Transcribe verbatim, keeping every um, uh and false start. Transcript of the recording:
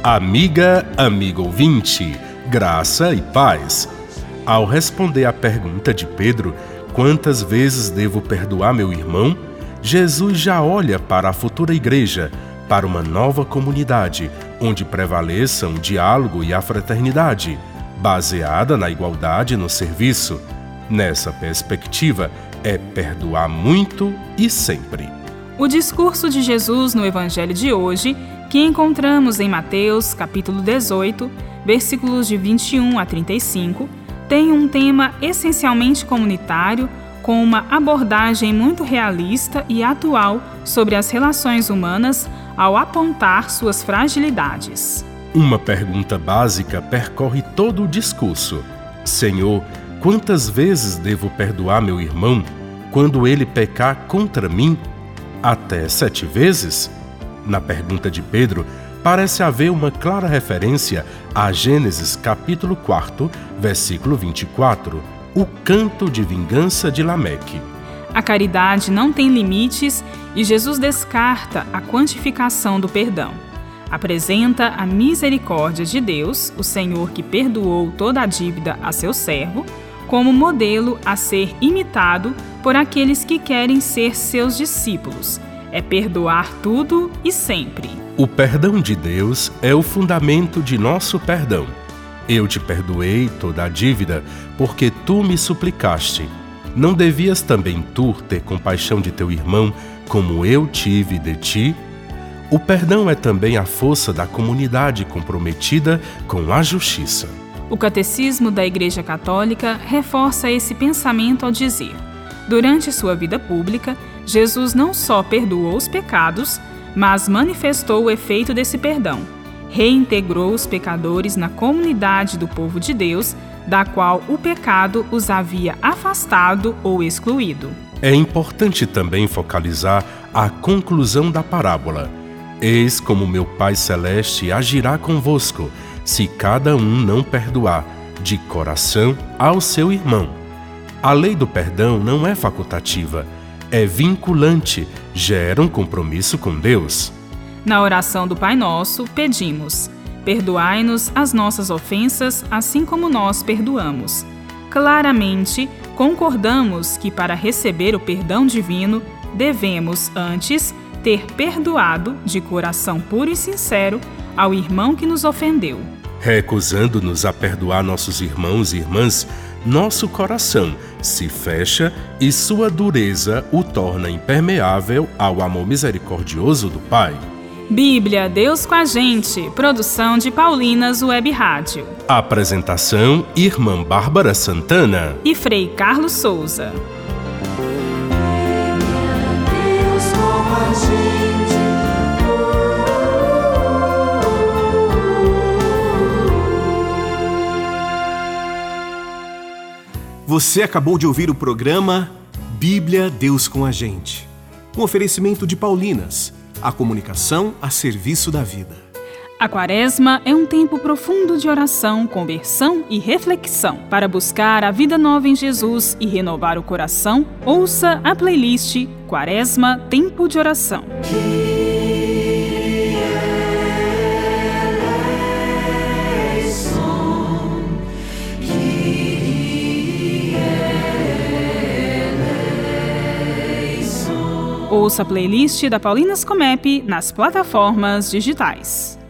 Amiga, amigo ouvinte, graça e paz. Ao responder à pergunta de Pedro, quantas vezes devo perdoar meu irmão? Jesus já olha para a futura igreja, para uma nova comunidade, onde prevaleçam o diálogo e a fraternidade, baseada na igualdade no serviço. Nessa perspectiva, é perdoar muito e sempre. O discurso de Jesus no Evangelho de hoje, que encontramos em Mateus, capítulo dezoito, versículos de vinte e um a trinta e cinco, tem um tema essencialmente comunitário, com uma abordagem muito realista e atual sobre as relações humanas ao apontar suas fragilidades. Uma pergunta básica percorre todo o discurso. Senhor, quantas vezes devo perdoar meu irmão quando ele pecar contra mim? Até sete vezes? Na pergunta de Pedro, parece haver uma clara referência a Gênesis capítulo quatro, versículo vinte e quatro, o canto de vingança de Lameque. A caridade não tem limites e Jesus descarta a quantificação do perdão. Apresenta a misericórdia de Deus, o Senhor que perdoou toda a dívida a seu servo, como modelo a ser imitado por aqueles que querem ser seus discípulos. É perdoar tudo e sempre. O perdão de Deus é o fundamento de nosso perdão. Eu te perdoei toda a dívida, porque tu me suplicaste. Não devias também tu ter compaixão de teu irmão, como eu tive de ti? O perdão é também a força da comunidade comprometida com a justiça. O Catecismo da Igreja Católica reforça esse pensamento ao dizer: durante sua vida pública, Jesus não só perdoou os pecados, mas manifestou o efeito desse perdão. Reintegrou os pecadores na comunidade do povo de Deus, da qual o pecado os havia afastado ou excluído. É importante também focalizar a conclusão da parábola. Eis como meu Pai Celeste agirá convosco, se cada um não perdoar de coração ao seu irmão. A lei do perdão não é facultativa, é vinculante, gera um compromisso com Deus. Na oração do Pai Nosso, pedimos: perdoai-nos as nossas ofensas, assim como nós perdoamos. Claramente, concordamos que para receber o perdão divino, devemos, antes, ter perdoado, de coração puro e sincero, ao irmão que nos ofendeu. Recusando-nos a perdoar nossos irmãos e irmãs, nosso coração se fecha e sua dureza o torna impermeável ao amor misericordioso do Pai. Bíblia, Deus com a gente. Produção de Paulinas Web Rádio. Apresentação: Irmã Bárbara Santana e Frei Carlos Souza. Você acabou de ouvir o programa Bíblia, Deus com a gente. Um oferecimento de Paulinas, a comunicação a serviço da vida. A Quaresma é um tempo profundo de oração, conversão e reflexão. Para buscar a vida nova em Jesus e renovar o coração, ouça a playlist Quaresma Tempo de Oração. Ouça a playlist da Paulinas Comep nas plataformas digitais.